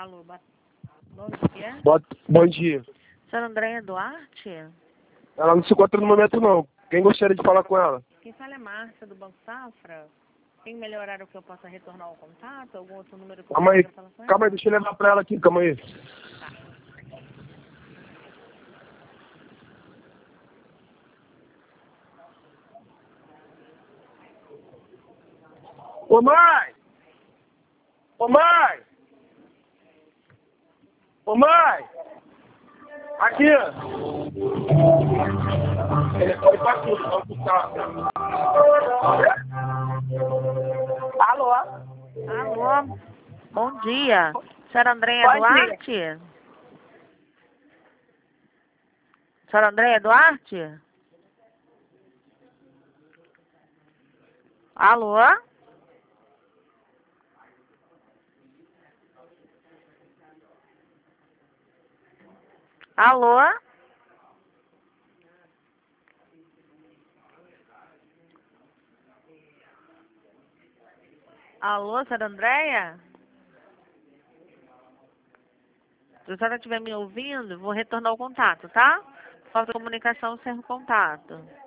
Alô, bom dia. Bom dia. Senhora Andréia Duarte? Ela não se encontra no momento, não. Quem gostaria de falar com ela? Quem fala é Márcia, do Banco Safra. Tem melhor horário que eu possa retornar o contato? Algum outro número que eu Calma aí, possa falar com ela? calma aí, deixa eu levar pra ela aqui, calma aí. Tá. Ô mãe! Ô mãe! Ô mãe! Aqui! Ele passou, vamos buscar. Alô? Alô, bom dia. Senhora Andréia Bom dia. Duarte? Senhora Andréia Duarte? Alô? Alô? Alô, senhora Andréia? Se a senhora estiver me ouvindo, vou retornar o contato, tá? Falta comunicação, encerro o contato.